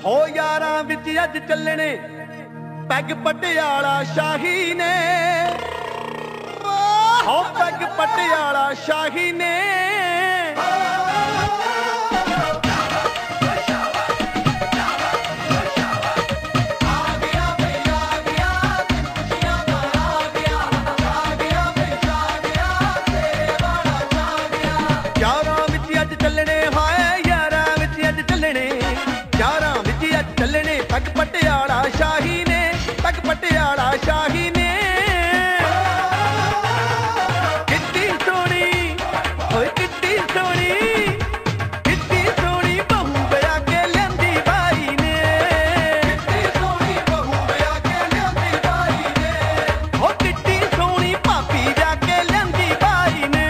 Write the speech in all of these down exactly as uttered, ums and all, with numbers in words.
हो यारां विच अज चलने पैग पटियाला शाही ने, हो पैग पटियाला शाही ने। यारां विच अज चलने हाय यारां विच अज चलने, यारां विच अज चलने पैग पटियाला शाही ने, पैग पटियाला शाही ने। कितनी सोहनी ओए कितनी सोहनी, कितनी सोहनी बहू ब्याह के लियांदी बाई ने, कितनी सोहनी बहू ब्याह के लियांदी बाई ने। ओ कितनी सोहनी भाभी जाके लियांदी बाई ने।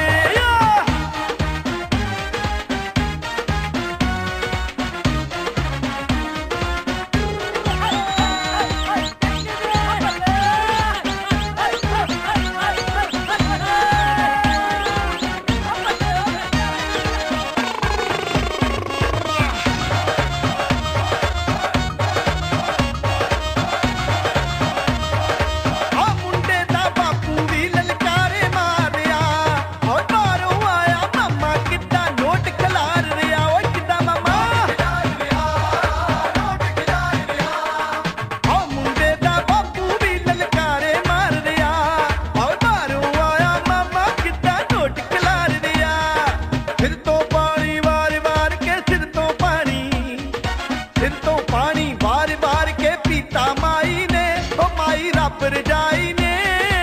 रजाई ने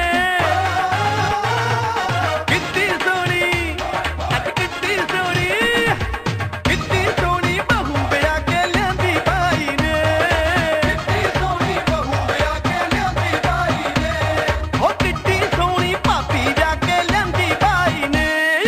कितनी सोहनी अज कितनी सोहनी, कितनी सोहनी बहू ब्याह के लियांदी बाई ने, कितनी सोहनी बहू ब्याह के लियांदी बाई ने। ओ कितनी सोहनी भाभी जाके लियांदी बाई ने।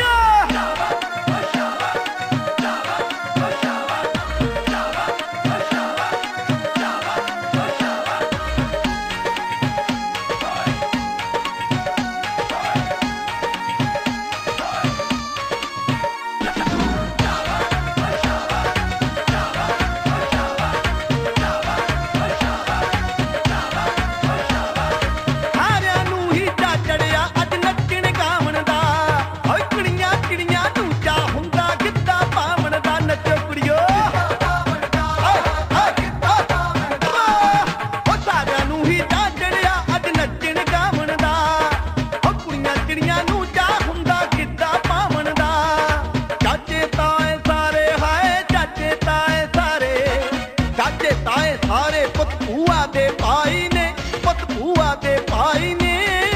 सारे पुत भूआ दे भाई ने, पुत भूआ दे भाई ने।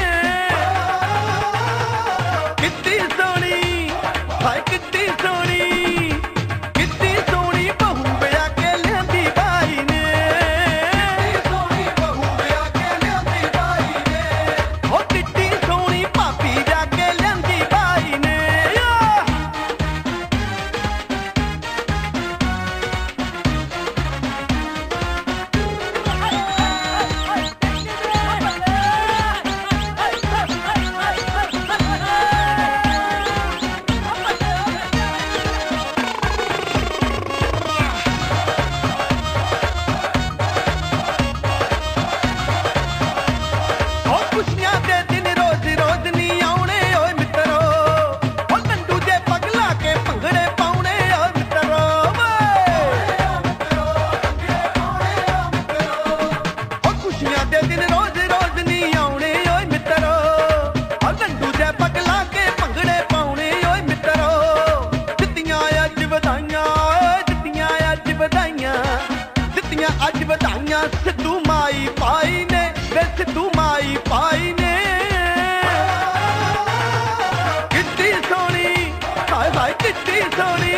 कितनी सोहनी हाय कितनी सोहनी, कितनी सोहनी बहू ब्याह के लियांदी बाई ने, कितनी सोहनी बहू ब्याह के लियांदी बाई ने। ओ कितनी सोहनी भाभी जाके लियांदी बाई ने। अज बधाइयां सिद्धू माई पाई ने, वे सिद्धू माई पाई ने। कितनी सोहनी हाय हाय कितनी सोहनी।